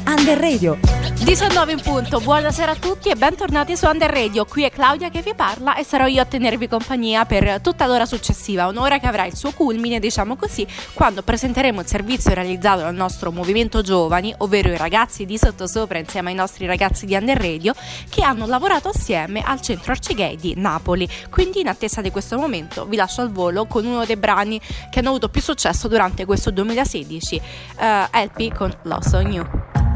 Under Radio. 19 in punto, buonasera a tutti e bentornati su Under Radio. Qui è Claudia che vi parla e sarò io a tenervi compagnia per tutta l'ora successiva, un'ora che avrà il suo culmine, diciamo così, quando presenteremo il servizio realizzato dal nostro movimento giovani, ovvero i ragazzi di Sottosopra insieme ai nostri ragazzi di Under Radio che hanno lavorato assieme al centro Arcigay di Napoli. Quindi in attesa di questo momento vi lascio al volo con uno dei brani che hanno avuto più successo durante questo 2016, LP con Lost on You.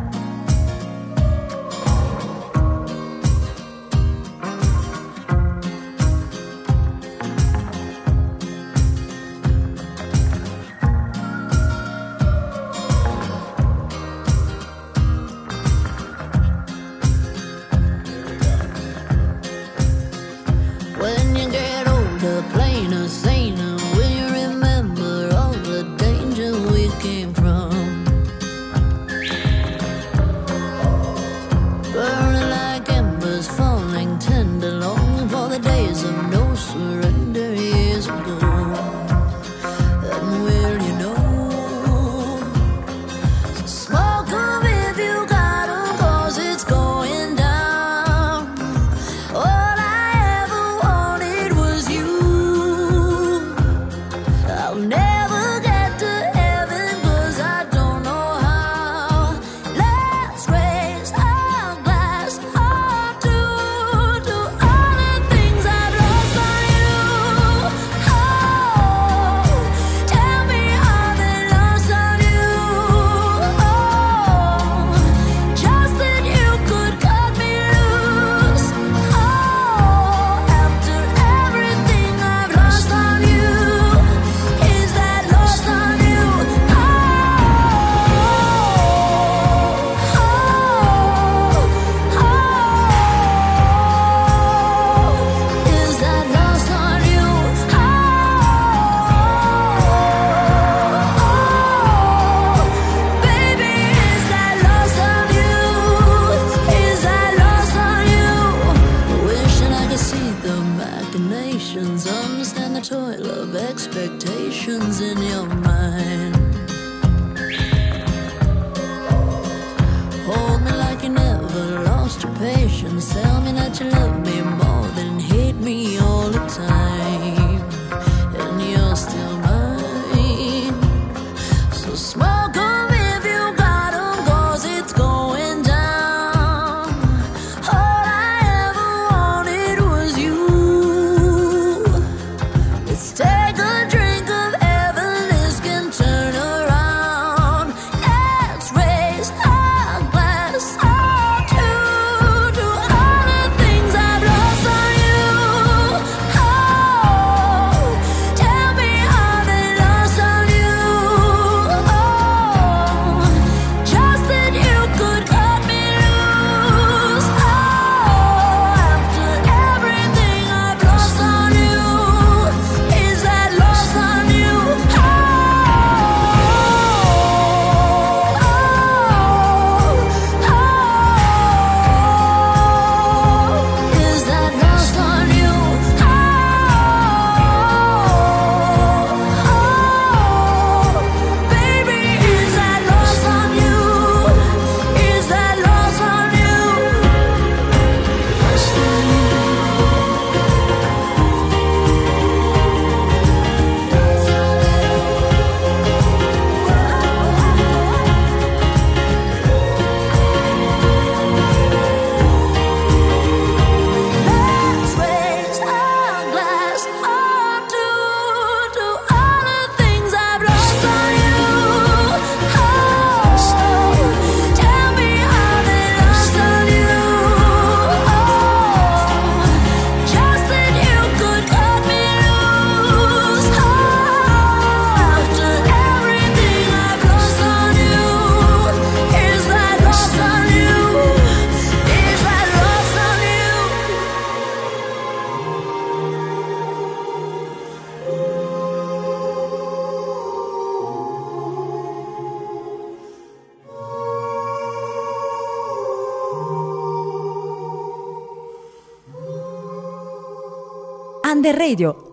Under Radio.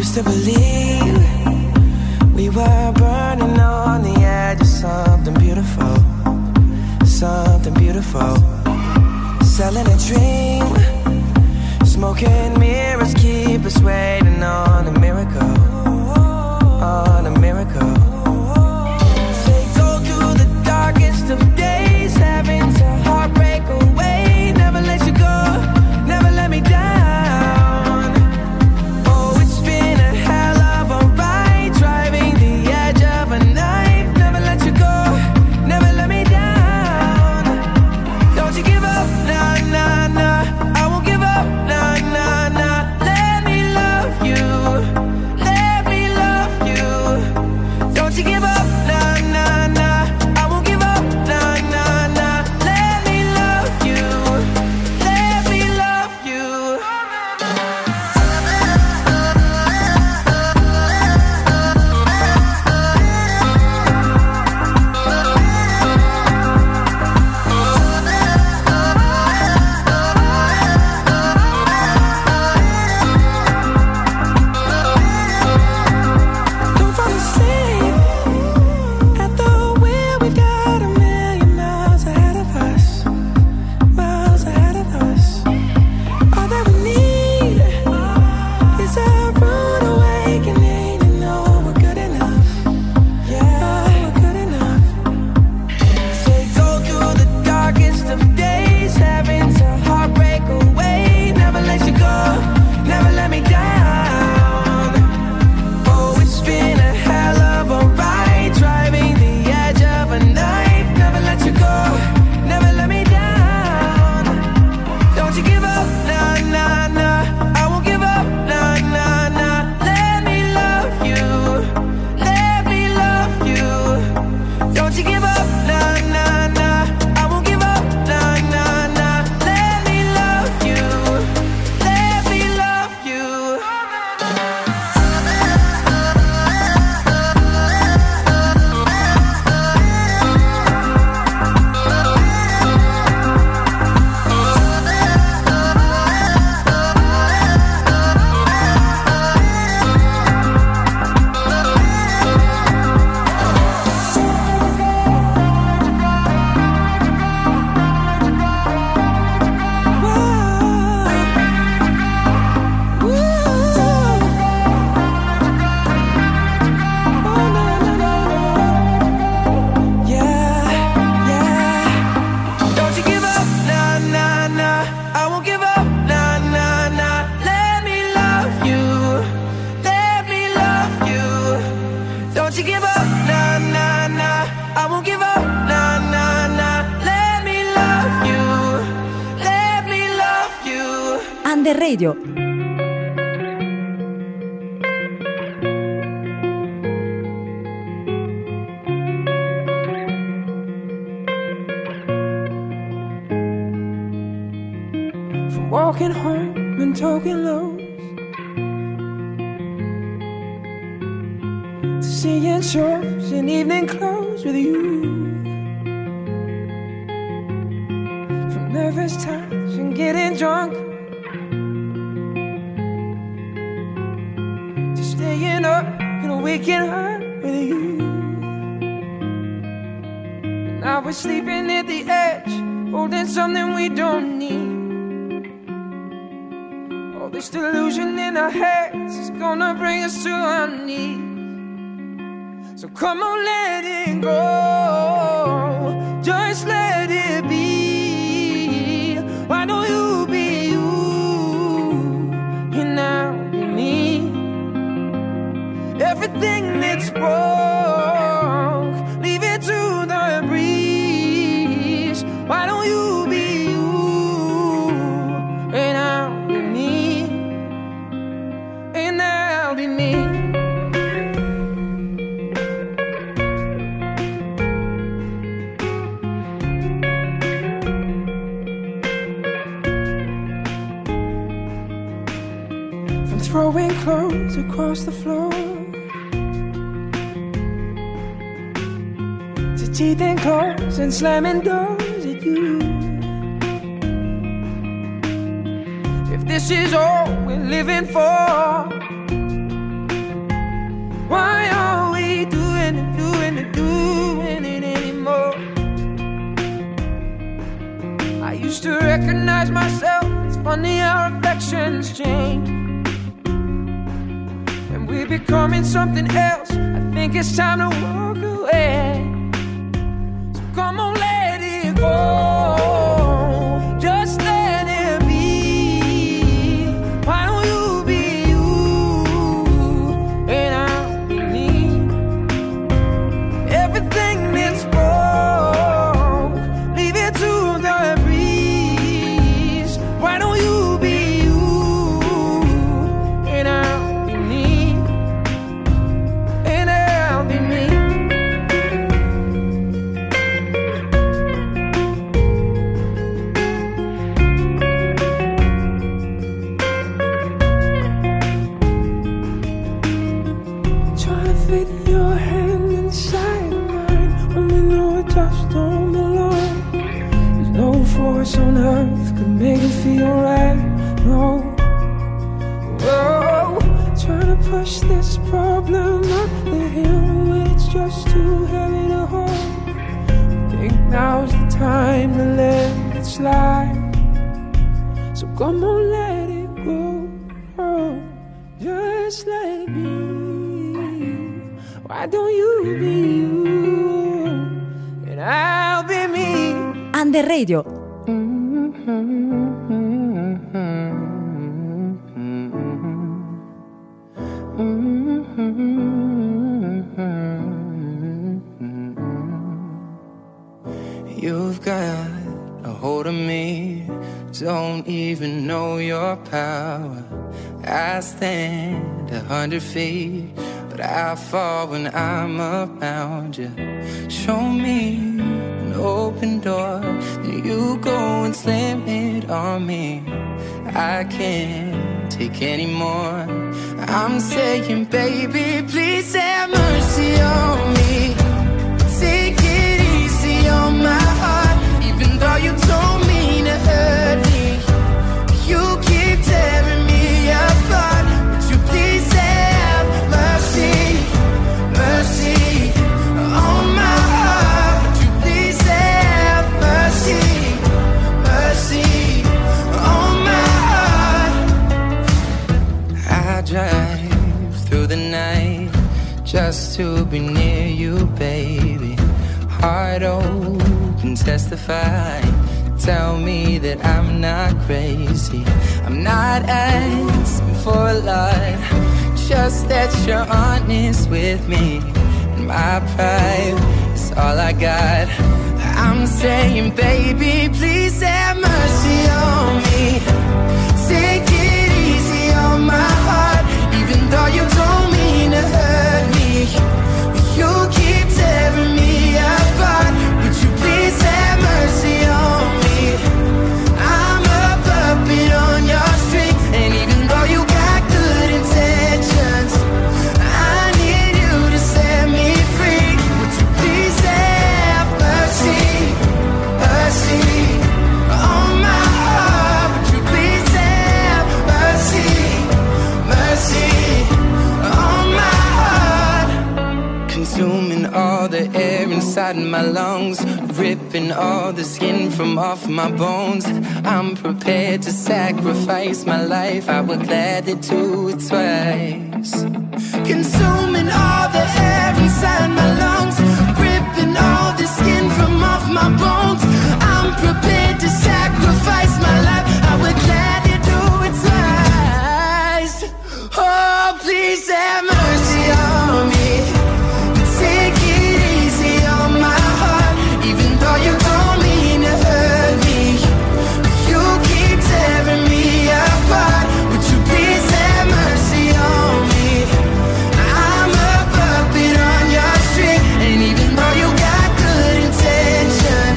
used to believe we were burning on the edge of something beautiful, something beautiful. Selling a dream, smoking mirrors keep us waiting on a miracle, on a miracle. They go through the darkest of days, having to heartbreak away. Never let you go, never let me down. Oh, it's been a hell of a ride, driving the edge of a knife. Never let you go, never let me down. Don't you give up, nah, nah, nah. I won't give up, nah, nah, nah. Let me love you, let me love you. Don't you give up, nah, nah, nah. I won't give up, nah, nah, nah. Let me love you, let me love you. Don't fall asleep at the wheel. We've got a million miles ahead of us, miles ahead of us. All that we need is a rude awakening to know we're good enough. Yeah, we're good enough. They go through the darkest of days, having to heartbreak away. Never let you go, never let me down. Oh, it's been a hell of a ride, driving the edge of a knife. Never let you go, never let me down. Don't you give up, nah, nah, nah. I won't give up, nah, nah, nah. Let me love you, let me love you. Don't you give up, nah, nah, nah. I won't give up, nah, nah, nah. Let me love you, let me love you. Don't you give up, nah, nah, nah. I won't give up, nah, nah, nah. Let me love you, let me love you. Don't you give up, nah, nah, nah. I won't give up, nah, nah, nah. Let me love you, let me love you. Under Radio. From walking home and talking lows to seeing shows in evening clothes with you. From nervous touch and getting drunk to staying up and waking up with you. Now we're sleeping at the edge, holding something we don't need. All this delusion in our heads is gonna bring us to our knees. So come on, let it go, just let it be. Why don't you be you, and I'll be me. Everything that's broke, leave it to the breeze. Why don't you be you, and I'll be me, and I'll be me. From throwing clothes across the floor to teeth and claws and slamming doors at you. If this is all we're living for, recognize myself. It's funny how reflections change, and we're becoming something else. I think it's time to walk away. So come on, let it go. Just let it be. Why don't you be you and I'll be me? Everything that's broke, leave it to the breeze. Why don't you be you and I'll be me? And I'll be me. Trying to fit your hand inside of mine when we know it just don't belong. There's no force on earth could make it feel right. No. Whoa. Trying to push this problem up the hill when it's just too heavy to hold. Think now's the time to let it slide. So come on, let it go. Oh, just let it be. Why don't you be you and I'll be me? Under Radio. You've got a hold of me, don't even know your power. I stand 100 feet, but I fall when I'm around you. Show me an open door, then you go and slam it on me. I can't take any more. I'm saying, baby, please have mercy on me. Take it easy on my heart, even though you don't mean to hurt me. You keep tearing me apart. Would you please have mercy, mercy on my heart? Would you please have mercy, mercy on my heart? I drive through the night just to be near you, baby. Heart open, testify. Tell me that I'm not crazy. I'm not asking for a lot, just that you're honest with me. And my pride is all I got. I'm saying, baby, please have mercy on me. Take it easy on my heart, even though you don't mean to hurt me. You keep tearing me apart. Would you please have mercy on me? I'm a puppet on your string, and even though you got good intentions, I need you to set me free. Would you please have mercy, mercy on my heart? Would you please have mercy, mercy on my heart? Consuming all the air inside my lungs, ripping all the skin from off my bones. I'm prepared to sacrifice my life, I would gladly do it twice. Consuming all the air inside my lungs, ripping all the skin from off my bones. I'm prepared to sacrifice my life, I would gladly do it twice. Oh, please have mercy on me. Take it easy on my heart, even though you don't mean to hurt me. You keep tearing me apart. Would you please have mercy on me? I'm a puppet on your string, and even though you got good intentions,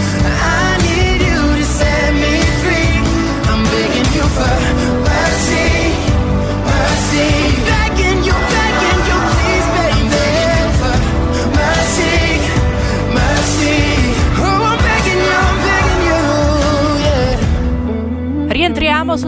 I need you to set me free. I'm begging you for mercy, mercy, begging you.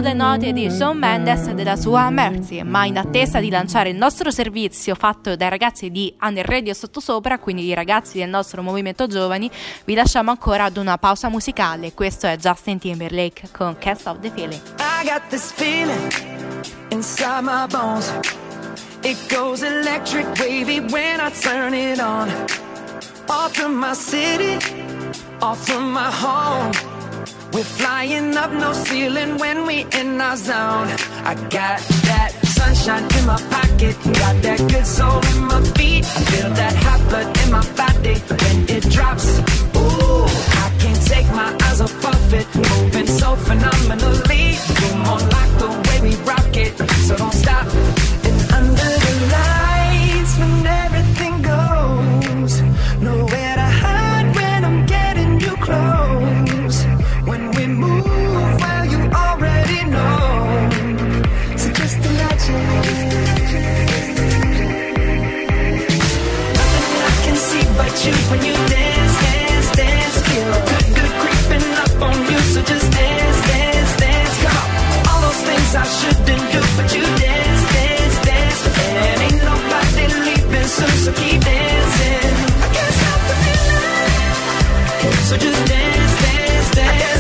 sulle note di Shawn Mendes e della sua Mercy, ma in attesa di lanciare il nostro servizio fatto dai ragazzi di Under Radio Sottosopra, quindi i ragazzi del nostro movimento giovani, vi lasciamo ancora ad una pausa musicale. Questo è Justin Timberlake con Can't Stop the Feeling. I got this feeling inside my bones. It goes electric wavy when I turn it on. Off from my city, off from my home. We're flying up, no ceiling when we in our zone. I got that sunshine in my pocket, got that good soul in my feet. I feel that hot blood in my body when it drops. Ooh, I can't take my eyes off of it, moving so phenomenally. You're more like the way we rock it, so don't stop. And under the lights when everything goes, nowhere to hide when I'm getting you close. When we move, well, you already know. So just imagine. Nothing I can see but you when you dance, dance, dance. Feel good, good creeping up on you. So just dance, dance, dance. Come on. All those things I shouldn't do, but you dance, dance, dance. And ain't nobody leaving soon, so keep dancing. I can't stop the feeling. So just dance, dance, dance.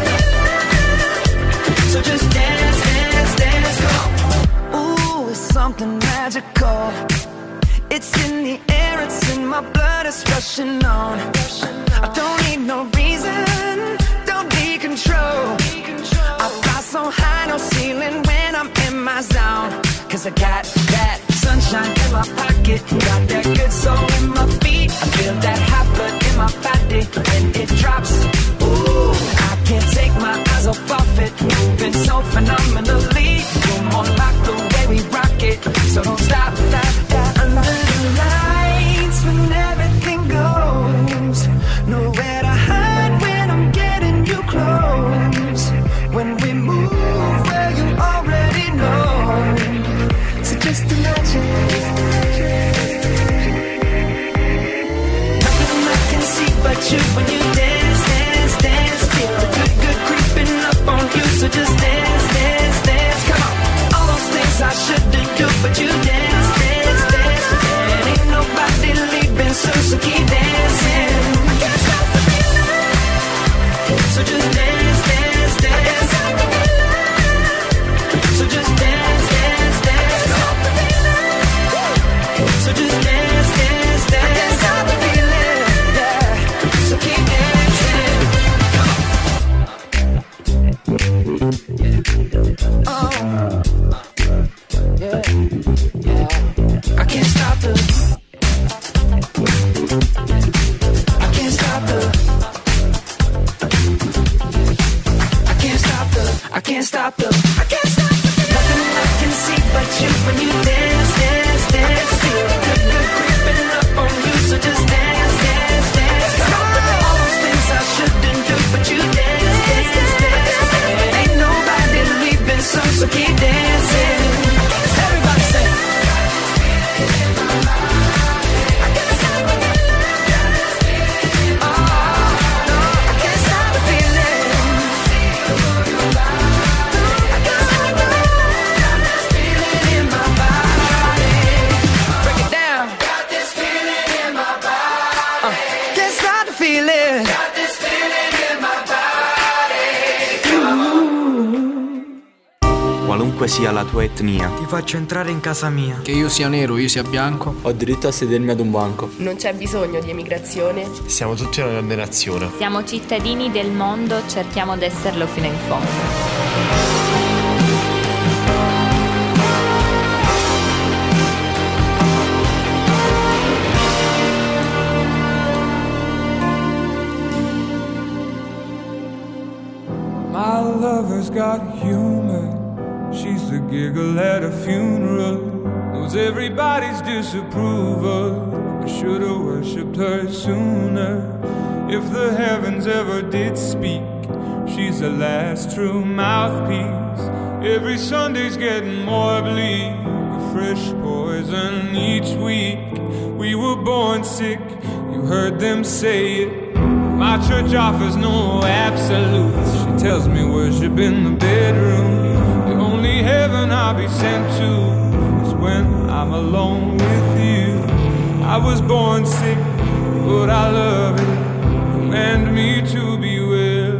So just dance, dance, dance. Ooh, it's something magical. It's in the air, it's in my blood, it's rushing on. I don't need no reason, don't need control. I fly so high, no ceiling when I'm in my zone. Cause I got that sunshine in my pocket, got that good soul in my feet. I feel that hot blood in my body when it drops. Ooh, I can't take my eyes off of it, moving so phenomenally. You're more like the way we rock it, so don't stop, stop, stop. Under the lights when everything goes, nowhere to hide when I'm getting you close. When we move, well, you already know. So just imagine. Nothing I can see but you when you dance, dance, dance. Feel the good, good creeping up on you. So just dance, dance, dance. Come on. All those things I shouldn't do, but you dance, dance, dance. And ain't nobody leaving soon, so keep dancing. I can't stop the feeling. So just dance, dance, dance. So just dance, dance, dance. So just dance, dance, dance. I can't stop the feeling, yeah. So keep dancing. Oh, yeah, yeah. I can't stop the. I can't stop the. I can't stop the. I can't stop the. I can't stop the. Nothing I can see but you when you dance, dance, dance. Feel good, good creeping up on you, so just dance, dance, dance. All those things I shouldn't do, but you dance, dance, dance. And ain't nobody leaving soon, so keep dancing. Everybody say. I can't stop the feeling. Oh, no, I can't stop the feeling. I can't stop the feeling in my body. Break it down. Got this feeling in my body. Can't stop the feeling. Got this feeling in my body. Qualunque sia la tua etnia, Ti faccio entrare in casa mia. Che io sia nero, io sia bianco. Ho diritto a sedermi ad un banco. Non c'è bisogno di emigrazione. Siamo tutti una grande nazione. Siamo cittadini del mondo, cerchiamo di esserlo fino in fondo. My lover's got humor. She's the giggle at a funeral. Knows everybody's disapproval. I should've worshipped her sooner. If the heavens ever did speak, she's the last true mouthpiece. Every Sunday's getting more bleak. A fresh poison each week. We were born sick, you heard them say it. My church offers no absolutes. She tells me worship in the bedroom. The only heaven I'll be sent to is when I'm alone with you. I was born sick, but I love it. Command me to be well.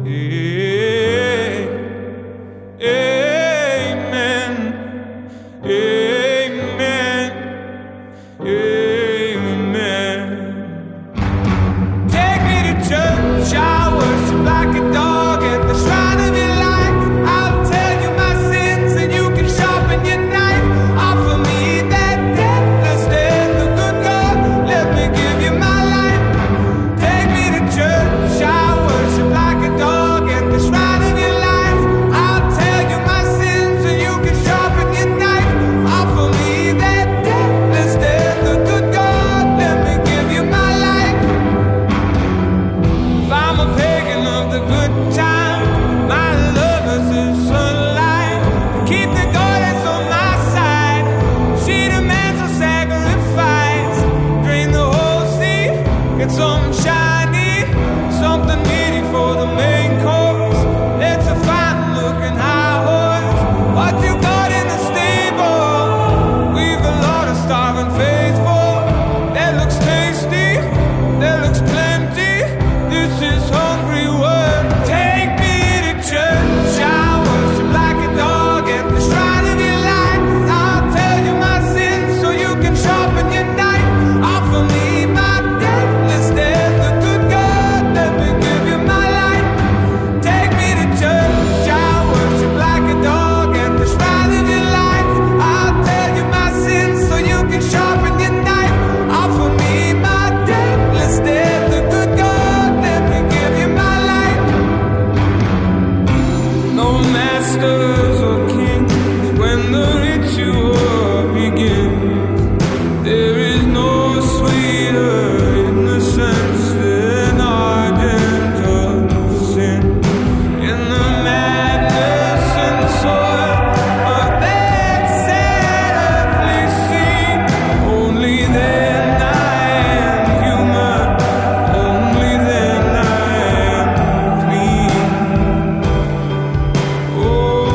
Amen. Amen. Amen. Take me to church. I worship like a dog at the shrine of your life. I'll tell you my sins and you can sharpen your knife. Offer me that deathless death, the good God. Let me give you my life. Take me to church. I worship like a dog at the shrine of your life. I'll tell you my sins and you can sharpen your knife. Offer me that deathless death, the good God. Let me give you my life. If I'm a pagan of the good time, my love is the sunlight. Keep the goddess on my side. She demands a sacrifice. Drain the whole sea, get some shiny, something meaty for the main course. Let's a fine looking high horse. What you got in the stable? We've a lot of starving faithful. That looks tasty, that looks plenty. This is hungry work. Take me to church. I worship like a dog at the shrine of your life. I'll tell you my sins so you can sharpen your knife. Offer me my deathless death, the good God. Let me give you my life. Take me to church. I worship like a dog at the shrine of your life. I'll tell you my sins so you can sharpen your knife. Offer me my deathless death, the good God. Let me give you my life. No masters or kings when the ritual begins. There is no sweeter innocence than ardent of sin. In the madness and soil of that sad earthly scene, only then I am human. Only then I am clean. Oh,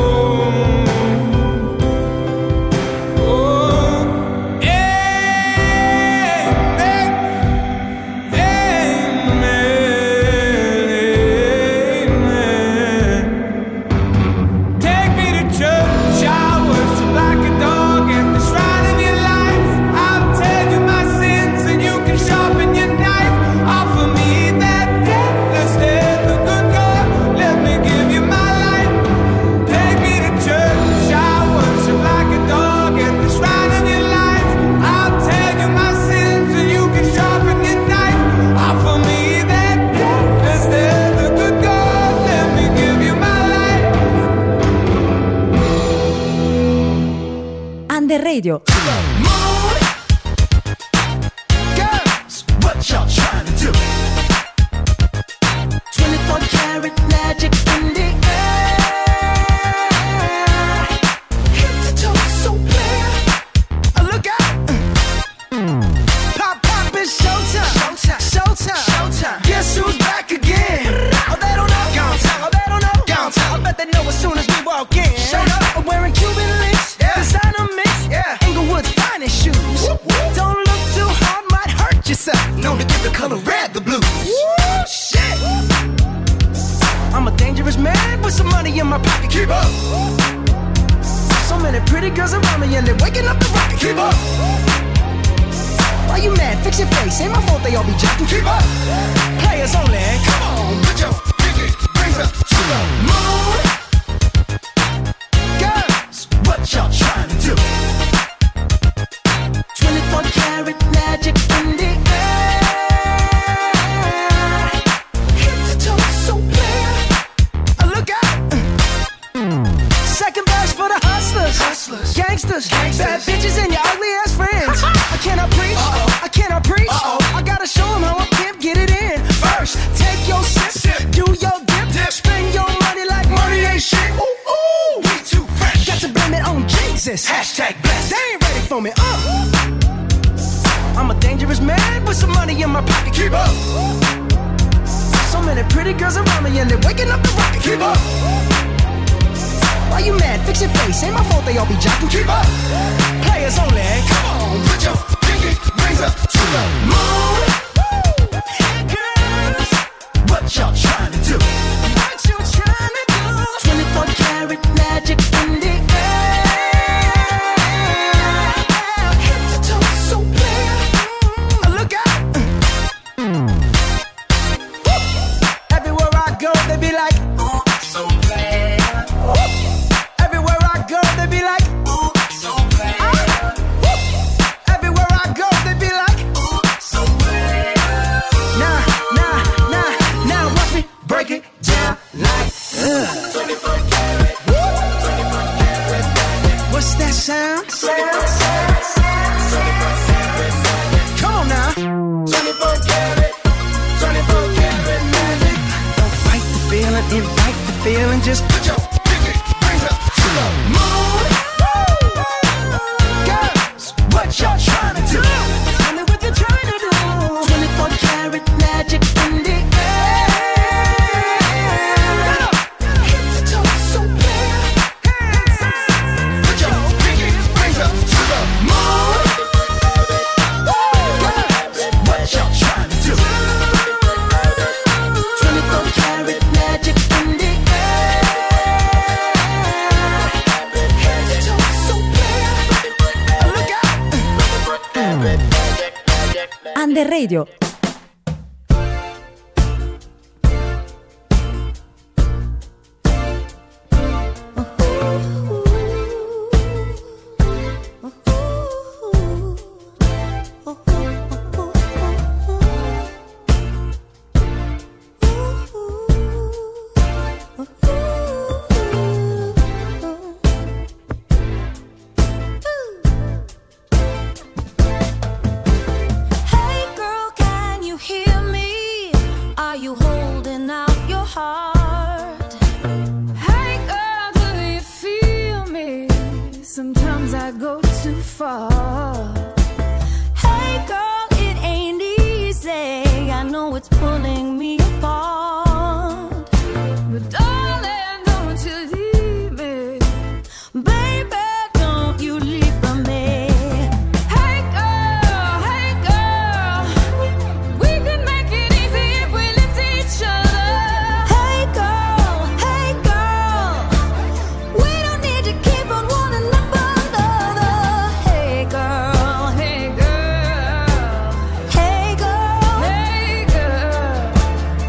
Under Radio. Girls, what y'all trying to do? 24 karat magic in the air. Head to toe so clear. Look out. Pop, pop, it's showtime. Showtime. Showtime. Showtime. Guess who's back again? Oh, they don't know. Gone time. Oh, they don't know. Gone time. I bet they know as soon as we walk in. Showed up. I'm wearing Cuban links. Yeah. Designer mix. Yeah. Inglewood's finest shoes. Whoop, whoop. Don't look too hard, might hurt yourself. Known to give the color red the blues. Woo, shit. I'm a dangerous man with some money in my pocket. Keep up. So many pretty girls around me and they're waking up the rocket. Keep up. Why you mad? Fix your face. Ain't my fault they all be jacking. Keep up. Players only. Come on, put your pinky rings up to the moon. Girls, what y'all trying to do? 24 karat magic in the air. Head to toe so clear. Look out. Second verse for the hustlers. Hustlers. Gangsters. Gangsters. Bad bitches and your ugly ass friends. I cannot preach. I cannot preach. I gotta show them how I pimp get it in. First, take your sip. Do your dip. Spend your money like money ain't shit. Ooh, ooh. We too fresh. Got to blame it on Jesus. Hashtag blessed. They ain't ready for me. I'm a dangerous man with some money in my pocket. Keep up. So many pretty girls around me and they're waking up the rocket. Keep up. Why you mad? Fix your face. Ain't my fault they all be jocking. Keep up. Players only. Come on, put your pinky rings up to the moon. Hey girls, what y'all trying to do? What you trying to do? 24 karat magic in the air. Head to toe so clear. Look out. Everywhere I go, they be like, oh, so clear. Everywhere I go, they be like, oh, so clear. Everywhere I go, they be like, oh, so clear. Now, watch me break it down like 24 karat. 24 karat. What's that sound? Come on now. 24 karat. 24 karat magic. Don't fight the feeling, invite the feeling. Just put your pinky rings up to the moon. Girls, what y'all trying to do? Tell me what you're trying to do. 24 karat magic in the air. Head to toe so clear. Put your pinky rings up to the moon. Girls, what y'all trying to do? 24 karat magic in the air. Head to toe so clear. Look out. Under Radio. Hey girl, can you hear me? Are you holding out your heart? Hey girl, do you feel me? Sometimes I go too far. Hey girl, it ain't easy. I know it's pulling me apart. But darling, don't you leave me. Baby, don't you leave for me. Hey girl, we can make it easy if we lift each other. Hey girl, we don't need to keep on one another. Hey girl, hey girl, hey girl, hey girl.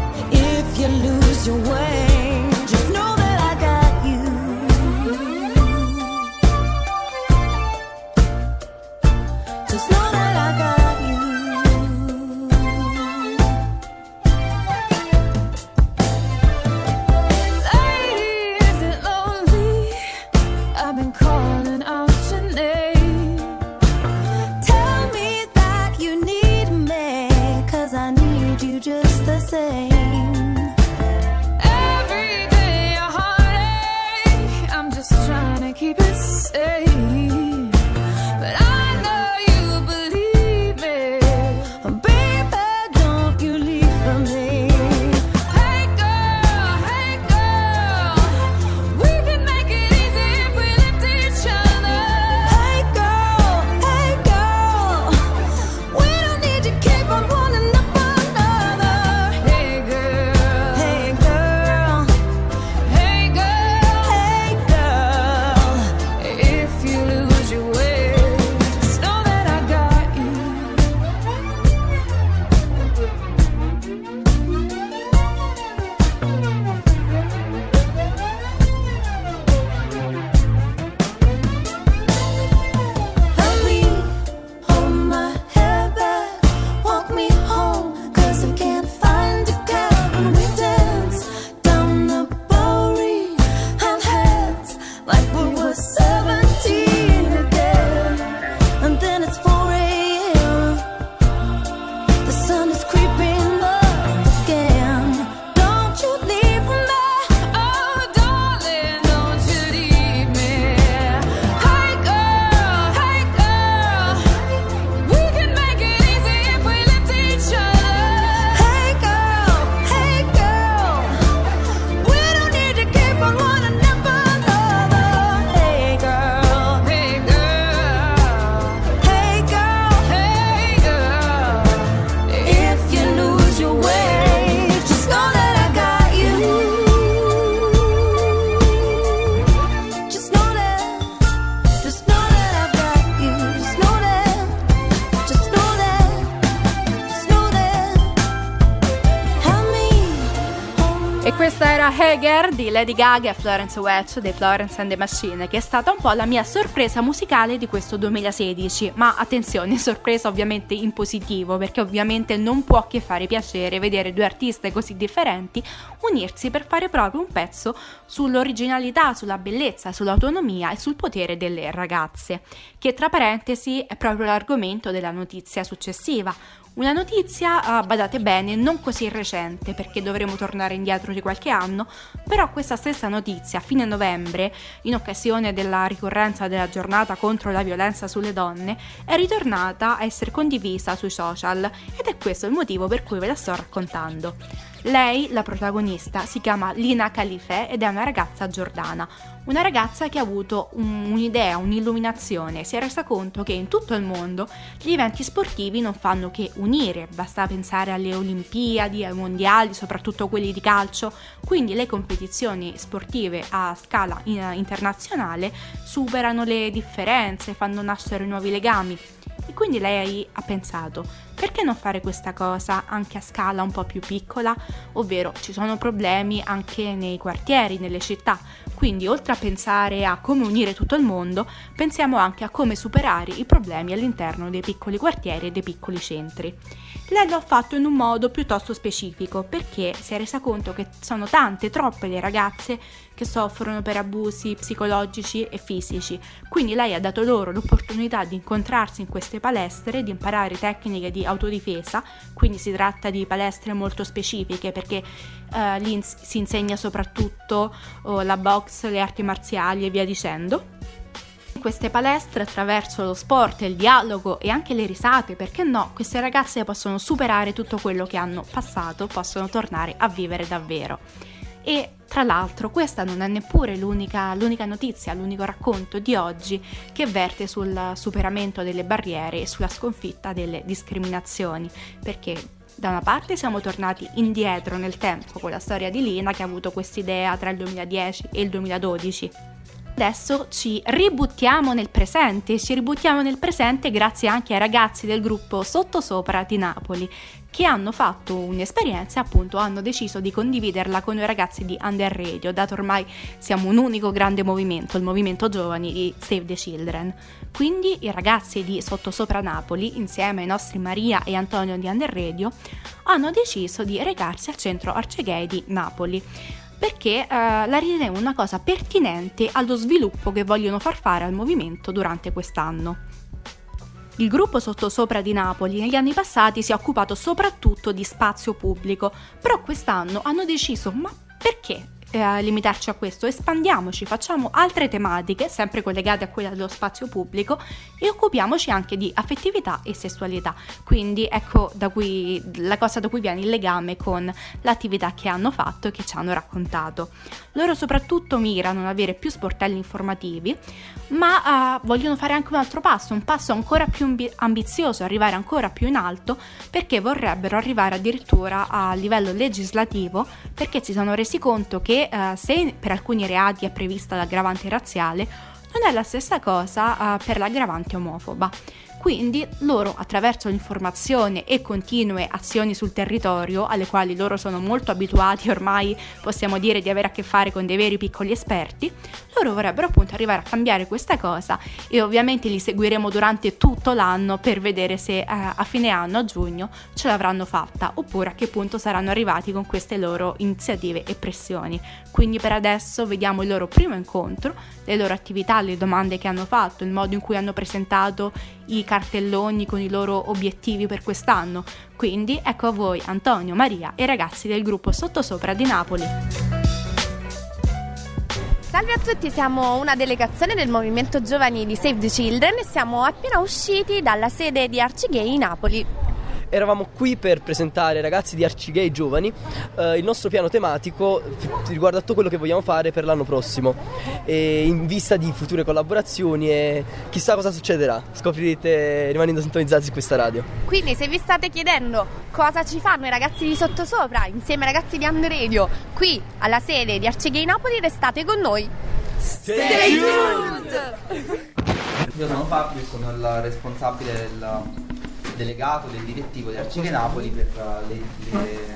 Hager di Lady Gaga e Florence Welch dei Florence and the Machine, che è stata un po' la mia sorpresa musicale di questo 2016, ma attenzione, sorpresa ovviamente in positivo, perché ovviamente non può che fare piacere vedere due artiste così differenti unirsi per fare proprio un pezzo sull'originalità, sulla bellezza, sull'autonomia e sul potere delle ragazze, che tra parentesi è proprio l'argomento della notizia successiva. Una notizia, badate bene, non così recente, perché dovremo tornare indietro di qualche anno, però questa stessa notizia, a fine novembre, in occasione della ricorrenza della giornata contro la violenza sulle donne, è ritornata a essere condivisa sui social, ed è questo il motivo per cui ve la sto raccontando. Lei, la protagonista, si chiama Lina Khalifeh ed è una ragazza giordana, una ragazza che ha avuto un'idea, un'illuminazione, si è resa conto che in tutto il mondo gli eventi sportivi non fanno che unire, basta pensare alle Olimpiadi, ai mondiali, soprattutto quelli di calcio, quindi le competizioni sportive a scala internazionale superano le differenze, fanno nascere nuovi legami. E quindi lei ha pensato, perché non fare questa cosa anche a scala un po' più piccola? Ovvero ci sono problemi anche nei quartieri, nelle città, quindi oltre a pensare a come unire tutto il mondo, pensiamo anche a come superare i problemi all'interno dei piccoli quartieri e dei piccoli centri. Lei lo ha fatto in un modo piuttosto specifico, perché si è resa conto che sono tante, troppe le ragazze che soffrono per abusi psicologici e fisici, quindi lei ha dato loro l'opportunità di incontrarsi in queste palestre, di imparare tecniche di autodifesa, quindi si tratta di palestre molto specifiche perché lì si insegna soprattutto la box, le arti marziali e via dicendo. In queste palestre, attraverso lo sport, il dialogo e anche le risate, perché no, queste ragazze possono superare tutto quello che hanno passato, possono tornare a vivere davvero. E tra l'altro questa non è neppure l'unica notizia, l'unico racconto di oggi che verte sul superamento delle barriere e sulla sconfitta delle discriminazioni, perché da una parte siamo tornati indietro nel tempo con la storia di Lina, che ha avuto quest'idea tra il 2010 e il 2012. Adesso ci ributtiamo nel presente grazie anche ai ragazzi del gruppo Sottosopra di Napoli, che hanno fatto un'esperienza, appunto hanno deciso di condividerla con i ragazzi di Under Radio, dato ormai siamo un unico grande movimento, il movimento giovani di Save the Children. Quindi i ragazzi di Sottosopra Napoli, insieme ai nostri Maria e Antonio di Under Radio, hanno deciso di recarsi al centro Arcegay di Napoli, perché la ritenevano una cosa pertinente allo sviluppo che vogliono far fare al movimento durante quest'anno. Il gruppo Sottosopra di Napoli negli anni passati si è occupato soprattutto di spazio pubblico, però quest'anno hanno deciso, ma perché limitarci a questo? Espandiamoci, facciamo altre tematiche, sempre collegate a quella dello spazio pubblico, e occupiamoci anche di affettività e sessualità. Quindi ecco la cosa da cui viene il legame con l'attività che hanno fatto e che ci hanno raccontato. Loro soprattutto mirano a non avere più sportelli informativi, ma vogliono fare anche un altro passo, un passo ancora più ambizioso, arrivare ancora più in alto, perché vorrebbero arrivare addirittura a livello legislativo, perché si sono resi conto che se per alcuni reati è prevista l'aggravante razziale, non è la stessa cosa per l'aggravante omofoba. Quindi loro, attraverso l'informazione e continue azioni sul territorio, alle quali loro sono molto abituati, ormai possiamo dire di avere a che fare con dei veri piccoli esperti, loro vorrebbero appunto arrivare a cambiare questa cosa, e ovviamente li seguiremo durante tutto l'anno per vedere se a fine anno, a giugno, ce l'avranno fatta, oppure a che punto saranno arrivati con queste loro iniziative e pressioni. Quindi per adesso vediamo il loro primo incontro, le loro attività, le domande che hanno fatto, il modo in cui hanno presentato i cartelloni con i loro obiettivi per quest'anno. Quindi ecco a voi Antonio, Maria e i ragazzi del gruppo Sottosopra di Napoli. Salve a tutti, siamo una delegazione del movimento giovani di Save the Children e siamo appena usciti dalla sede di Arcegay Napoli. Eravamo qui per presentare ai ragazzi di Arcegay Giovani il nostro piano tematico riguardo a tutto quello che vogliamo fare per l'anno prossimo, e in vista di future collaborazioni, e chissà cosa succederà, scoprirete rimanendo sintonizzati su questa radio. Quindi se vi state chiedendo cosa ci fanno i ragazzi di Sottosopra insieme ai ragazzi di Under Radio qui alla sede di Arcegay Napoli, restate con noi. Stay tuned! Io sono Fabio, sono il responsabile delegato del direttivo di Arcegay Napoli per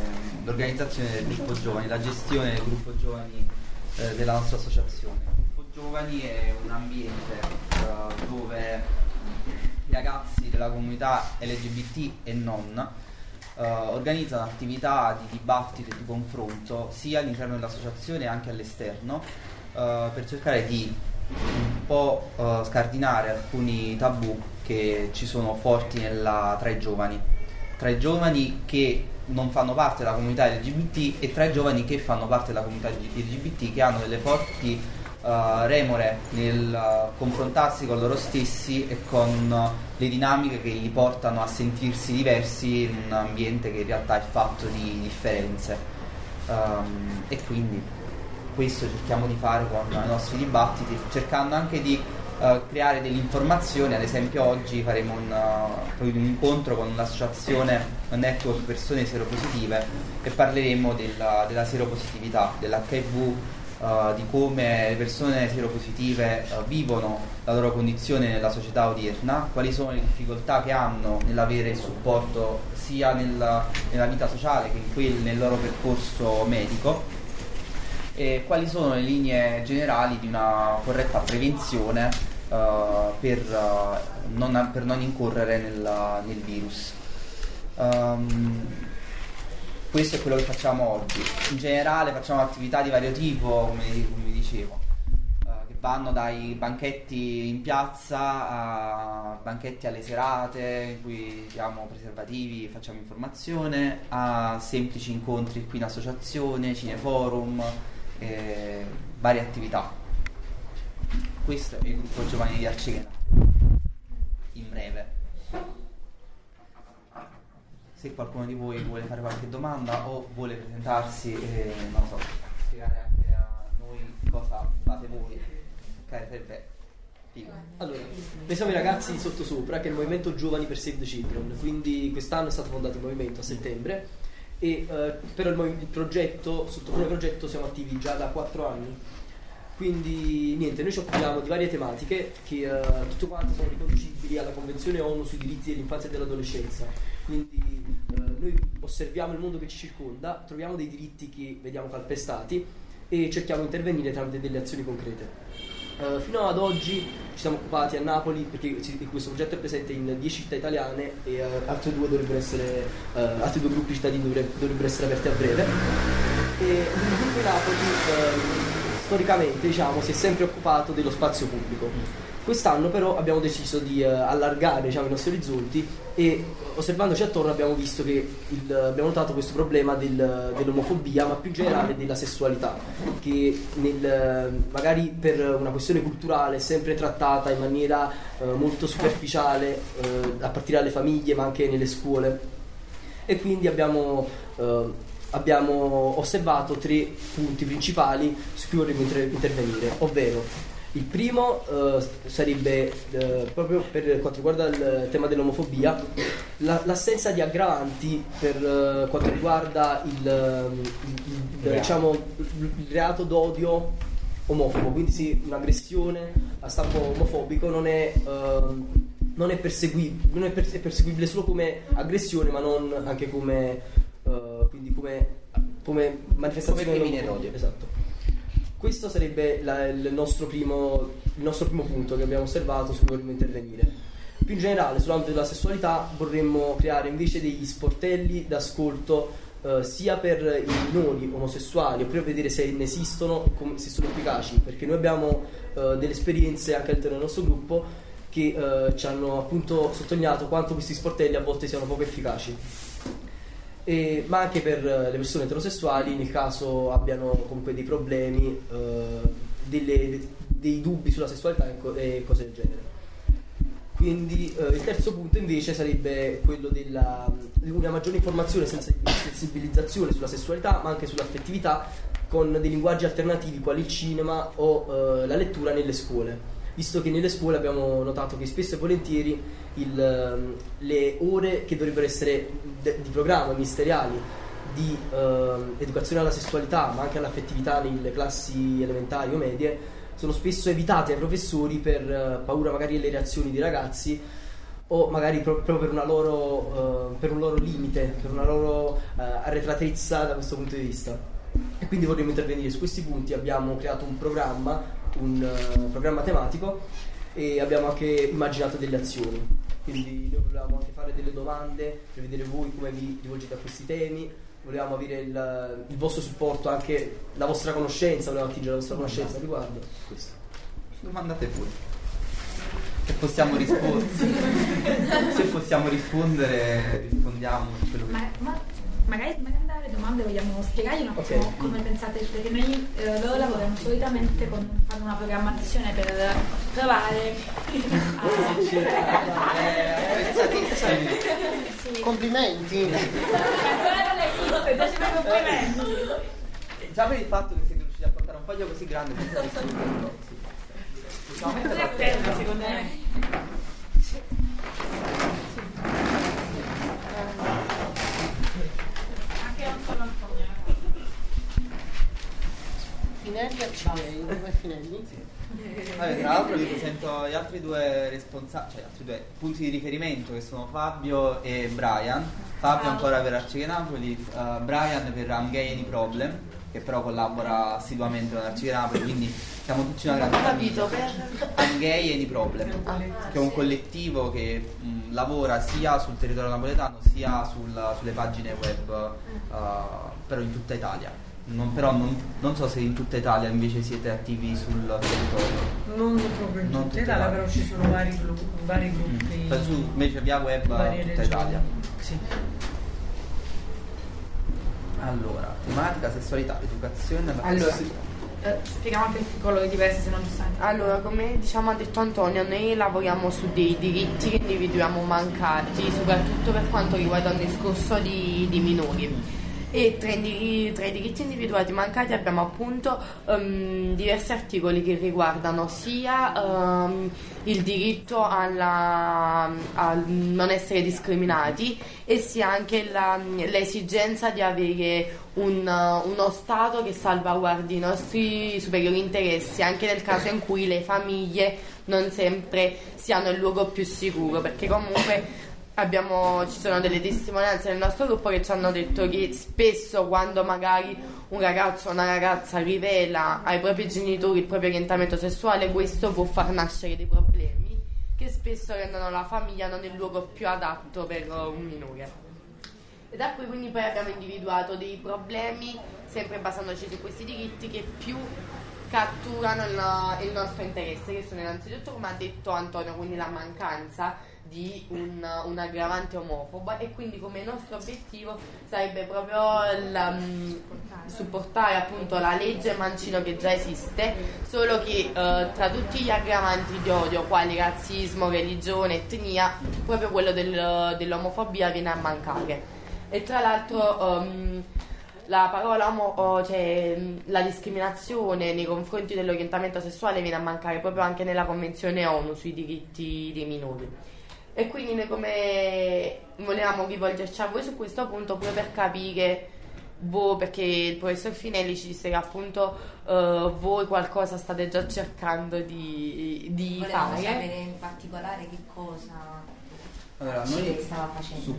l'organizzazione del gruppo giovani, la gestione del gruppo giovani della nostra associazione. Il gruppo giovani è un ambiente dove i ragazzi della comunità LGBT e non organizzano attività di dibattito e di confronto sia all'interno dell'associazione che anche all'esterno per cercare di un po' scardinare alcuni tabù che ci sono forti tra i giovani che non fanno parte della comunità LGBT e tra i giovani che fanno parte della comunità LGBT, che hanno delle forti remore nel confrontarsi con loro stessi e con le dinamiche che li portano a sentirsi diversi in un ambiente che in realtà è fatto di differenze, e quindi questo cerchiamo di fare con i nostri dibattiti, cercando anche di creare delle informazioni. Ad esempio oggi faremo un incontro con l'associazione Network Persone Seropositive e parleremo della seropositività, dell'HIV, di come le persone seropositive vivono la loro condizione nella società odierna, quali sono le difficoltà che hanno nell'avere il supporto sia nella vita sociale che nel loro percorso medico, e quali sono le linee generali di una corretta prevenzione per non incorrere nel virus. Questo è quello che facciamo oggi. In generale facciamo attività di vario tipo, come vi dicevo, che vanno dai banchetti in piazza a banchetti alle serate in cui diamo preservativi, facciamo informazione, a semplici incontri qui in associazione, cineforum, varie attività. Questo è il gruppo giovani di Arcigena, in breve. Se qualcuno di voi vuole fare qualche domanda o vuole presentarsi e non so, spiegare anche a noi cosa fate voi, sarebbe figo. Allora, noi siamo i ragazzi di Sottosopra, che è il movimento Giovani per Save the Children, quindi quest'anno è stato fondato il movimento a settembre, e però il progetto, sotto come progetto siamo attivi già da 4 anni. Quindi niente, noi ci occupiamo di varie tematiche che tutte quante sono riconducibili alla Convenzione ONU sui diritti dell'infanzia e dell'adolescenza. Quindi noi osserviamo il mondo che ci circonda, troviamo dei diritti che vediamo calpestati e cerchiamo di intervenire tramite delle azioni concrete. Fino ad oggi ci siamo occupati a Napoli, perché questo progetto è presente in 10 città italiane e altri due gruppi cittadini dovrebbero essere aperti a breve. E il gruppo di Napoli storicamente, diciamo, si è sempre occupato dello spazio pubblico. Quest'anno però abbiamo deciso di allargare, diciamo, i nostri orizzonti, e osservandoci attorno abbiamo visto che abbiamo notato questo problema dell'omofobia, ma più in generale della sessualità, che magari per una questione culturale è sempre trattata in maniera molto superficiale, a partire dalle famiglie ma anche nelle scuole. E quindi abbiamo osservato 3 punti principali su cui vorremmo intervenire, ovvero il primo sarebbe proprio per quanto riguarda il tema dell'omofobia, l'assenza di aggravanti per quanto riguarda diciamo, il reato d'odio omofobo. Quindi sì, un'aggressione a stampo omofobico non è perseguibile solo come aggressione, ma non anche come manifestazione come crimine d'odio. Esatto. Questo sarebbe il nostro primo punto che abbiamo osservato, su cui vorremmo intervenire. Più in generale, sull'ambito della sessualità, vorremmo creare invece degli sportelli d'ascolto sia per i minori omosessuali, oppure vedere se ne esistono e se sono efficaci, perché noi abbiamo delle esperienze anche all'interno del nostro gruppo che ci hanno appunto sottolineato quanto questi sportelli a volte siano poco efficaci. Ma anche per le persone eterosessuali, nel caso abbiano comunque dei problemi, dei dubbi sulla sessualità e cose del genere. Quindi il terzo punto invece sarebbe quello di una maggiore informazione e sensibilizzazione sulla sessualità, ma anche sull'affettività, con dei linguaggi alternativi quali il cinema o la lettura nelle scuole, visto che nelle scuole abbiamo notato che spesso e volentieri le ore che dovrebbero essere di programma ministeriali di educazione alla sessualità, ma anche all'affettività nelle classi elementari o medie, sono spesso evitate ai professori per paura magari delle reazioni dei ragazzi, o magari proprio per un loro limite, per una loro arretratezza da questo punto di vista. E quindi vorremmo intervenire su questi punti. Abbiamo creato un programma tematico e abbiamo anche immaginato delle azioni. Quindi noi volevamo anche fare delle domande per vedere voi come vi rivolgete a questi temi, volevamo avere il vostro supporto, anche la vostra conoscenza, volevamo attingere la vostra conoscenza riguardo questo. Domandate pure. Se possiamo rispondere, rispondiamo quello che... Magari dalle domande vogliamo spiegargli un attimo come pensate, perché noi loro lavorano solitamente fanno una programmazione per provare complimenti. Già per il fatto che siete riusciti a portare un foglio così grande senza risponderlo. Secondo me. Finelli Arcigay, dove Finelli? Vabbè, tra l'altro vi presento gli altri due responsabili, cioè gli altri due punti di riferimento, che sono Fabio e Brian. Fabio ancora per Arcigay Napoli, Brian per I'm Gay Any Problem, che però collabora assiduamente con Arcigay Napoli, quindi siamo tutti una grande famiglia. I'm Gay Any Problem, che è un collettivo che lavora sia sul territorio napoletano sia sulle pagine web, però in tutta Italia. Non so se in tutta Italia invece siete attivi sul territorio. Non proprio in tutta Italia, però ci sono vari gruppi. Invece via web in tutta Italia. Sì. Allora, tematica, sessualità, educazione. Allora, spieghiamo anche i colori diversi, se non ci senti. Allora, come diciamo ha detto Antonio, noi lavoriamo su dei diritti che individuiamo mancati, soprattutto per quanto riguarda un discorso di minori. E tra i diritti individuati mancati abbiamo appunto diversi articoli che riguardano sia il diritto a non essere discriminati e sia anche l'esigenza di avere uno Stato che salvaguardi i nostri superiori interessi, anche nel caso in cui le famiglie non sempre siano il luogo più sicuro, perché comunque ci sono delle testimonianze nel nostro gruppo che ci hanno detto che spesso quando magari un ragazzo o una ragazza rivela ai propri genitori il proprio orientamento sessuale, questo può far nascere dei problemi che spesso rendono la famiglia non il luogo più adatto per un minore. E da qui quindi poi abbiamo individuato dei problemi, sempre basandoci su questi diritti, che più catturano il nostro interesse, che sono innanzitutto, come ha detto Antonio, quindi la mancanza di un aggravante omofoba, e quindi come nostro obiettivo sarebbe proprio supportare appunto la legge Mancino che già esiste, solo che tra tutti gli aggravanti di odio quali razzismo, religione, etnia, proprio quello dell'omofobia viene a mancare. E tra l'altro la parola la discriminazione nei confronti dell'orientamento sessuale viene a mancare proprio anche nella Convenzione ONU sui diritti dei minori. E quindi noi come volevamo rivolgerci a voi su questo punto proprio per capire voi, perché il professor Finelli ci disse che appunto voi qualcosa state già cercando di fare. Sapere in particolare che cosa noi stava facendo. Su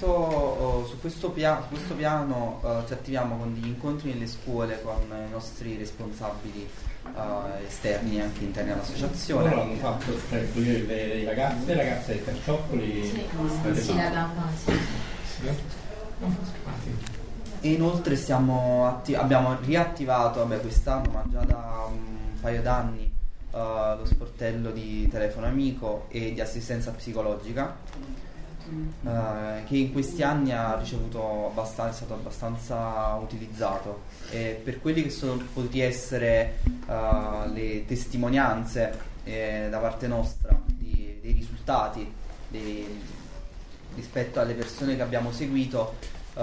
questo piano ci attiviamo con degli incontri nelle scuole con i nostri responsabili esterni, anche interni all'associazione. Loro hanno fatto le ragazze dei Carciopoli. E inoltre abbiamo riattivato quest'anno, ma già da un paio d'anni, lo sportello di telefono amico e di assistenza psicologica, che in questi anni è stato abbastanza utilizzato, e per quelli che sono potuti essere le testimonianze da parte nostra dei risultati rispetto alle persone che abbiamo seguito,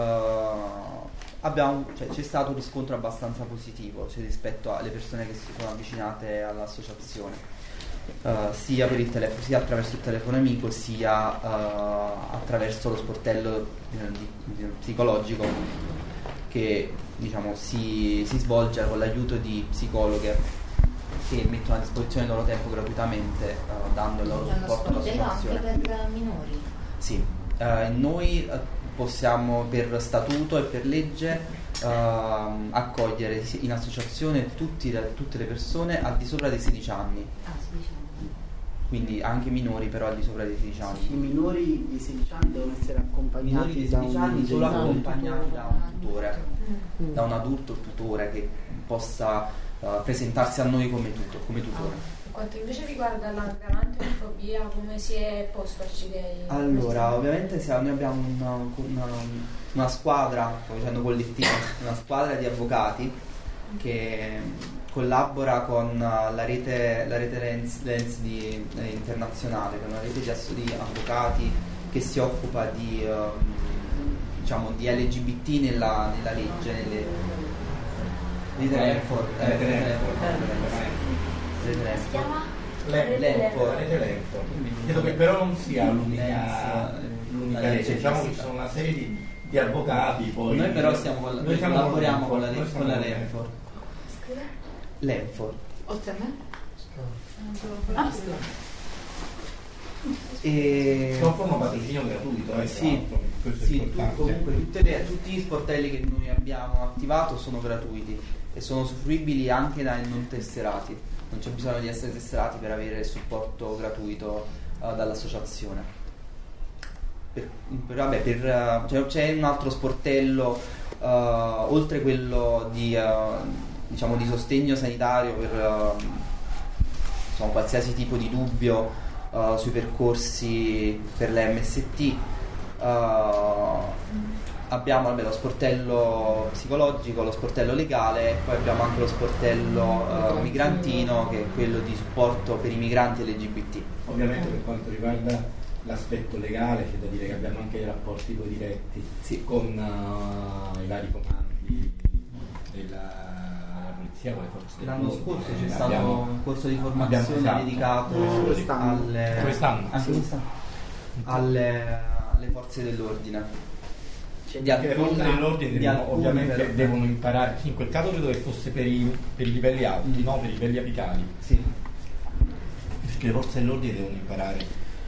c'è stato un riscontro abbastanza positivo, rispetto alle persone che si sono avvicinate all'associazione, sia attraverso il telefono amico sia attraverso lo sportello psicologico che si svolge con l'aiuto di psicologhe che mettono a disposizione il loro tempo gratuitamente, dando il loro C'è uno supporto sportello all'associazione. anche per minori. Sì, noi possiamo per statuto e per legge accogliere in associazione tutte le persone al di sopra dei 16 anni. Quindi anche minori, però al di sopra dei 16 anni. I minori di 16 anni devono essere accompagnati minori di 16 da anni solo accompagnati da un tutore, Mm. da un adulto tutore che possa presentarsi a noi come tutore. Per quanto invece riguarda l'aggravante omofobia, come si è posto Arcigay? Allora, ovviamente noi abbiamo una squadra, sto dicendo collettiva, una squadra di avvocati che collabora con la rete Lens internazionale, che è una rete di avvocati che si occupa di LGBT nella legge, Si chiama? Credo che però non sia l'unica legge, diciamo che ci sono una serie di avvocati poi. Noi però collaboriamo con la Lenfor. Lenfor. Oltre a me? E non fanno patrocinio gratuito, sì, comunque tutti gli sportelli che noi abbiamo attivato sono gratuiti e sono usufruibili anche dai non tesserati. Non c'è bisogno di essere tesserati per avere il supporto gratuito dall'associazione. C'è un altro sportello oltre quello di sostegno sanitario per qualsiasi tipo di dubbio sui percorsi per le MST. Abbiamo lo sportello psicologico, lo sportello legale, poi abbiamo anche lo sportello migrantino, che è quello di supporto per i migranti LGBT. Ovviamente per quanto riguarda l'aspetto legale c'è da dire che abbiamo anche dei rapporti poi diretti con i vari comandi della polizia, con le forze L'anno dell'ordine. scorso c'è stato un corso di formazione dedicato alle forze dell'ordine. Le forze dell'ordine ovviamente devono imparare, in quel caso credo che fosse per i livelli alti, no? Per i livelli apicali. Sì. Perché le forze dell'ordine devono imparare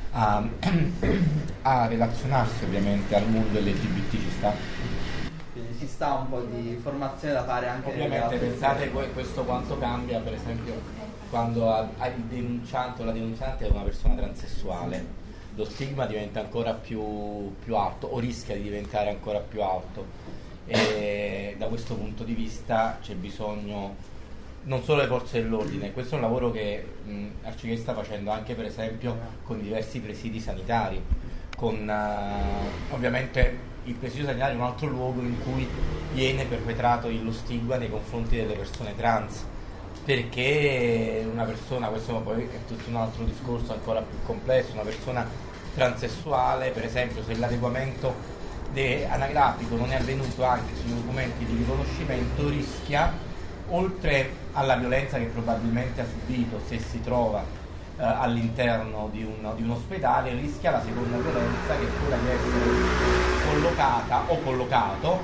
a relazionarsi ovviamente al mondo LGBT, ci sta. Quindi ci sta un po' di formazione da fare anche ovviamente. Pensate questo quanto cambia, per esempio, quando il denunciante o la denunciante è una persona transessuale. Lo stigma diventa ancora più alto, o rischia di diventare ancora più alto, e da questo punto di vista c'è bisogno non solo le forze dell'ordine. Questo è un lavoro che Arcigay sta facendo anche per esempio con diversi presidi sanitari, con ovviamente il presidio sanitario è un altro luogo in cui viene perpetrato lo stigma nei confronti delle persone trans, perché una persona, questo poi è tutto un altro discorso ancora più complesso, una persona transessuale, per esempio, se l'adeguamento anagrafico non è avvenuto anche sui documenti di riconoscimento, rischia, oltre alla violenza che probabilmente ha subito se si trova all'interno di un ospedale, rischia la seconda violenza, che è quella di essere collocata o collocato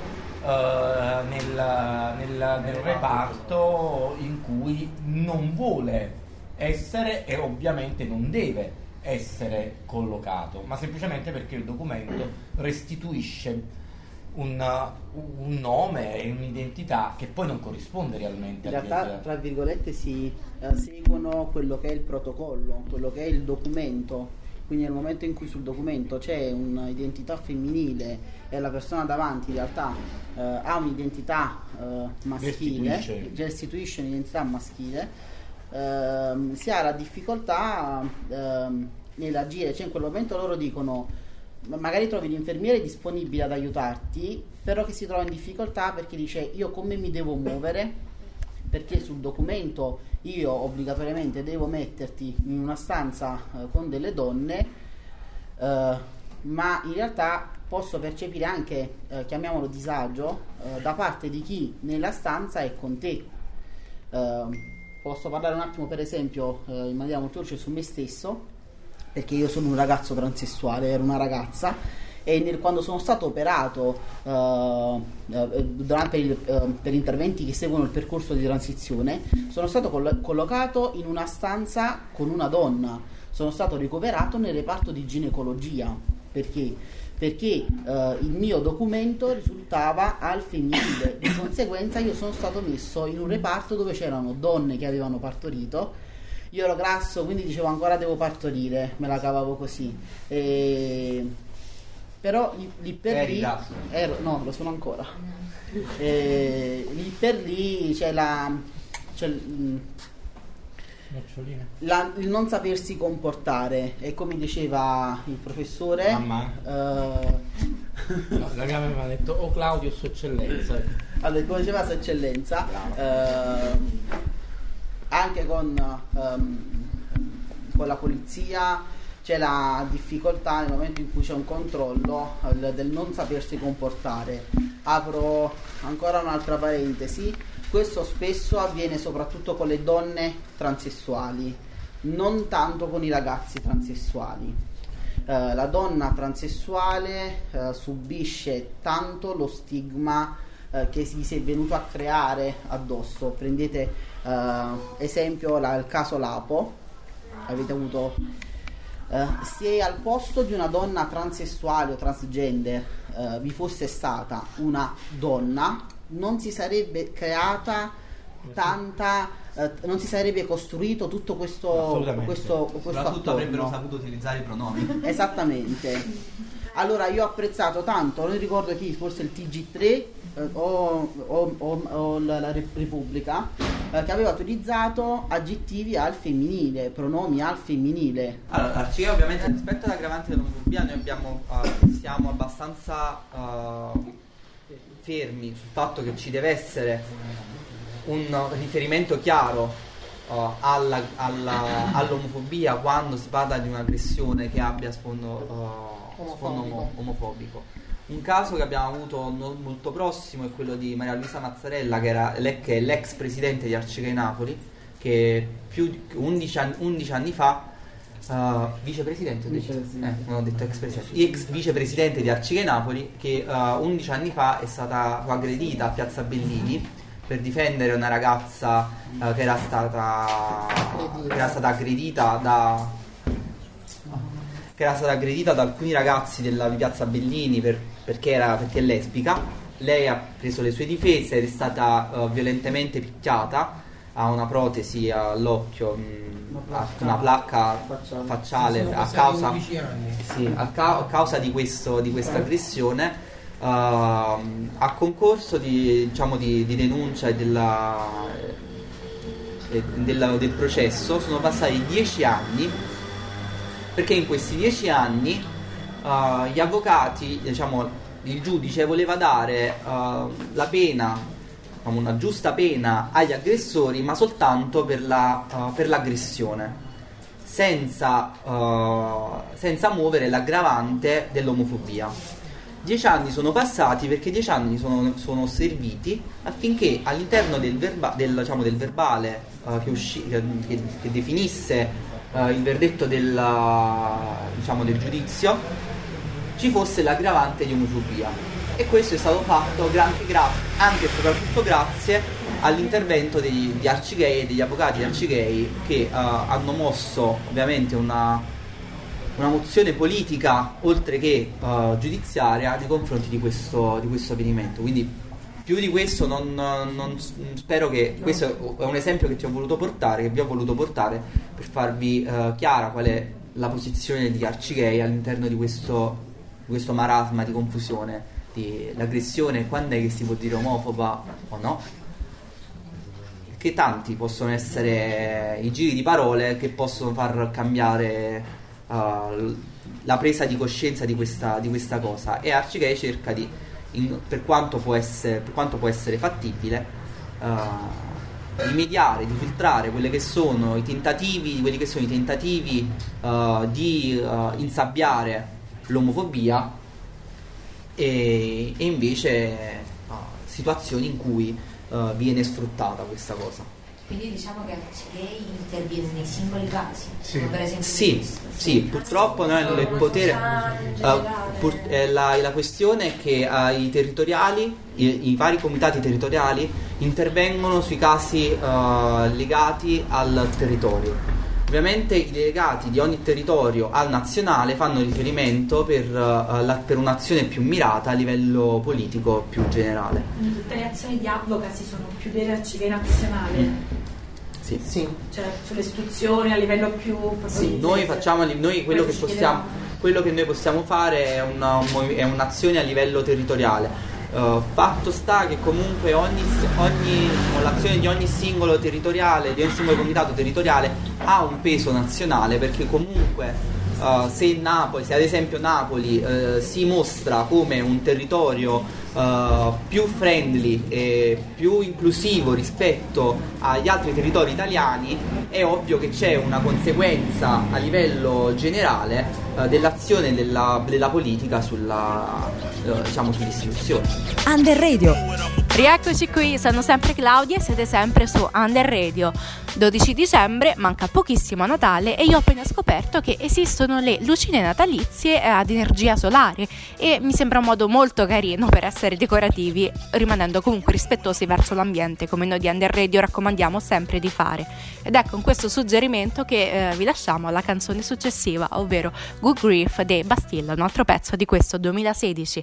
nel reparto in cui non vuole essere e ovviamente non deve essere collocato, ma semplicemente perché il documento restituisce un nome e un'identità che poi non corrisponde realmente. In realtà, tra virgolette, si seguono quello che è il protocollo, quello che è il documento. Quindi nel momento in cui sul documento c'è un'identità femminile e la persona davanti in realtà ha un'identità maschile, restituisce un'identità maschile, si ha la difficoltà nell'agire. Cioè in quel momento loro dicono, magari trovi l'infermiere disponibile ad aiutarti, però che si trova in difficoltà perché dice: io come mi devo muovere, perché sul documento io obbligatoriamente devo metterti in una stanza con delle donne, ma in realtà posso percepire anche, chiamiamolo disagio, da parte di chi nella stanza è con te. Posso parlare un attimo, per esempio, in maniera molto veloce su me stesso, perché io sono un ragazzo transessuale, ero una ragazza e quando sono stato operato per interventi che seguono il percorso di transizione, sono stato collocato in una stanza con una donna, sono stato ricoverato nel reparto di ginecologia. Perché il mio documento risultava al femminile, di conseguenza io sono stato messo in un reparto dove c'erano donne che avevano partorito. Io ero grasso, quindi dicevo ancora devo partorire, me la cavavo così. Però lì per lì no, lo sono ancora. Lì per lì c'è il non sapersi comportare, e come diceva il professore, mamma, la mia mamma ha detto "Oh Claudio, Sua Eccellenza". Allora, come diceva Sua Eccellenza, anche con la polizia c'è la difficoltà nel momento in cui c'è un controllo del non sapersi comportare. Apro ancora un'altra parentesi: questo spesso avviene soprattutto con le donne transessuali, non tanto con i ragazzi transessuali. La donna transessuale subisce tanto lo stigma che si è venuto a creare addosso. Prendete esempio il caso Lapo, avete avuto se al posto di una donna transessuale o transgender vi fosse stata una donna, non si sarebbe creata tanta non si sarebbe costruito tutto questo soprattutto attorno. Avrebbero saputo utilizzare i pronomi. Esattamente. Allora io ho apprezzato tanto, non ricordo chi, forse il TG3 o la Repubblica, che aveva utilizzato aggettivi al femminile, pronomi al femminile. Allora, Arcigay, ovviamente rispetto all'aggravante dell'omofobia noi siamo abbastanza fermi sul fatto che ci deve essere un riferimento chiaro all'omofobia quando si parla di un'aggressione che abbia sfondo omofobico. Un caso che abbiamo avuto molto prossimo è quello di Maria Luisa Mazzarella, che è l'ex presidente di Arcigay Napoli, che più di 11 anni fa vicepresidente, non ho detto ex presidente, ex vicepresidente di Arcigay Napoli, che 11 anni fa è stata aggredita a Piazza Bellini per difendere una ragazza che era stata aggredita da alcuni ragazzi di Piazza Bellini perché è lesbica. Lei ha preso le sue difese ed è stata violentemente picchiata, ha una protesi all'occhio, una placca facciale a causa di questa aggressione. A concorso di denuncia del processo sono passati 10 anni, perché in questi 10 anni gli avvocati, il giudice voleva dare la pena, una giusta pena agli aggressori, ma soltanto per l'aggressione, senza muovere l'aggravante dell'omofobia. 10 anni sono passati perché 10 anni sono serviti affinché all'interno del verbale che definisse il verdetto del giudizio ci fosse l'aggravante di omofobia, e questo è stato fatto anche e soprattutto grazie all'intervento di Arcigay e degli avvocati di Arcigay, che hanno mosso ovviamente una mozione politica oltre che giudiziaria nei confronti di questo avvenimento. Quindi più di questo non spero che questo è un esempio che vi ho voluto portare per farvi chiara qual è la posizione di Arcigay all'interno di questo marasma di confusione, di l'aggressione, quando è che si può dire omofoba o no, che tanti possono essere i giri di parole che possono far cambiare la presa di coscienza di questa cosa, e Arcigay cerca di, per quanto può essere fattibile, di mediare, di filtrare quelli che sono i tentativi di insabbiare l'omofobia e invece situazioni in cui viene sfruttata questa cosa. Quindi diciamo che Arcigay interviene nei singoli casi. Sì. Per esempio Sì, purtroppo noi il potere la questione è che i territoriali, i vari comitati territoriali intervengono sui casi legati al territorio. Ovviamente i delegati di ogni territorio al nazionale fanno riferimento per un'azione più mirata a livello politico più generale. Quindi tutte le azioni di advocacy sono più delle Arcigay nazionale? Sì. Cioè sulle istituzioni a livello più... Sì, noi quello che noi possiamo fare è un'azione a livello territoriale. Fatto sta che comunque l'azione di ogni singolo territoriale, di ogni singolo comitato territoriale ha un peso nazionale, perché comunque se ad esempio Napoli si mostra come un territorio più friendly e più inclusivo rispetto agli altri territori italiani, è ovvio che c'è una conseguenza a livello generale dell'azione della politica sulle istituzioni. Under Radio. Rieccoci qui, sono sempre Claudia e siete sempre su Under Radio. 12 dicembre, manca pochissimo a Natale e io ho appena scoperto che esistono le lucine natalizie ad energia solare e mi sembra un modo molto carino per essere decorativi, rimanendo comunque rispettosi verso l'ambiente, come noi di Under Radio raccomandiamo sempre di fare. Ed è con questo suggerimento che vi lasciamo alla canzone successiva, ovvero Good Grief dei Bastille, un altro pezzo di questo 2016.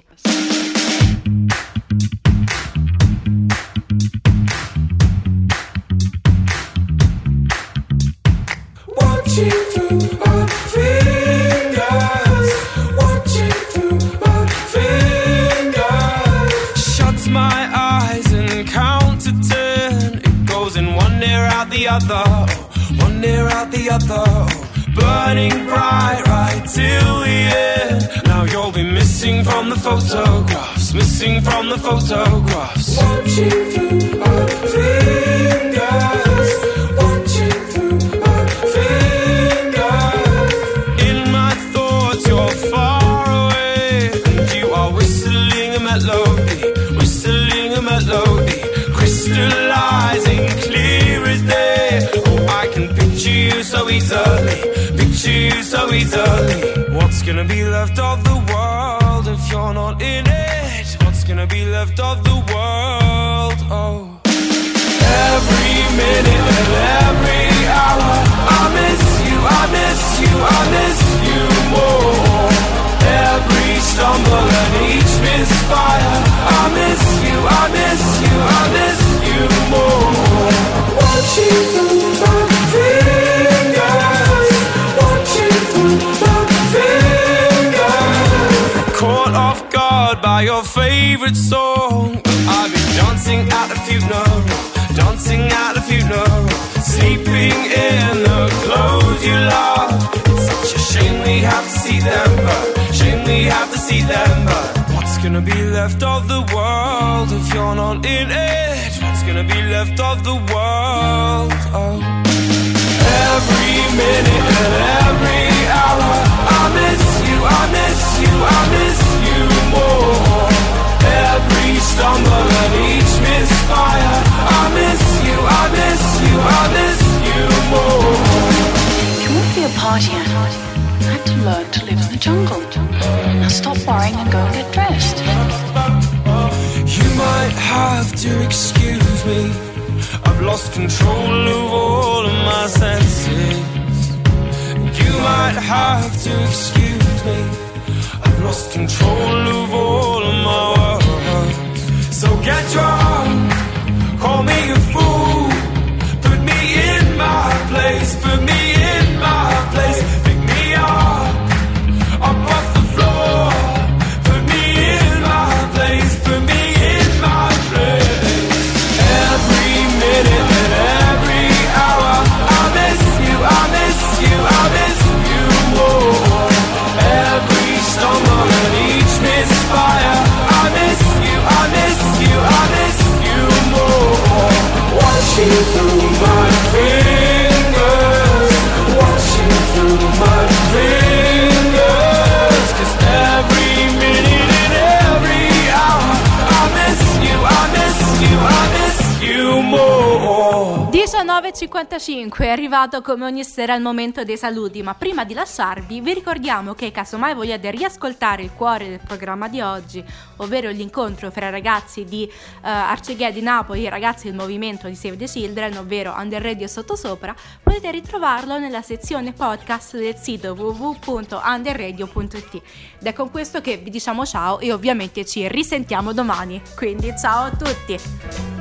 Watching through our fingers, watching through our fingers. Shuts my eyes and count to 10. It goes in one ear out the other, one ear out the other. Burning bright right till the end. Now you'll be missing from the photographs, missing from the photographs. Watching through our fingers, watching through our fingers. In my thoughts you're far away, and you are whistling a melody, whistling a melody, crystallizing clear as day. Oh, I can picture you so easily, picture you so easily. What's gonna be left of the world if you're not in it? What's gonna be left of the world? Oh, every minute and every hour I miss you, I miss you, I miss you more. Every stumble and each misfire I miss you, I miss you, I miss you more. Watching through our fingers, watching through our fingers. Caught off guard by your favorite song, I've been dancing at a funeral, dancing at a funeral, sleeping in the clothes you love. It's such a shame we have to see them, but shame we have to see them, but what's gonna be left of the world if you're not in it? What's gonna be left of the world? Oh, every minute and every hour I miss you, I miss you, I miss you more. Every stumble and each misfire I miss you, I miss you, I miss you more. You won't be a party animal. You have to learn to live in the jungle. Now stop worrying and go and get dressed. You might have to excuse me, I've lost control of all of my senses. You might have to excuse me, I've lost control of all of my words. So get drunk, call me a fool, put me in my place, put me in my place. Pick me up off the floor, put me in my place, put me in my place. Every minute and every hour I miss you, I miss you, I miss you more. Every stumble and each 19.55 è arrivato come ogni sera il momento dei saluti, ma prima di lasciarvi vi ricordiamo che casomai vogliate riascoltare il cuore del programma di oggi, ovvero l'incontro fra i ragazzi di Arcegay di Napoli e i ragazzi del movimento di Save the Children, ovvero Under Radio Sottosopra, potete ritrovarlo nella sezione podcast del sito www.underradio.it. Ed è con questo che vi diciamo ciao e ovviamente ci risentiamo domani, quindi ciao a tutti!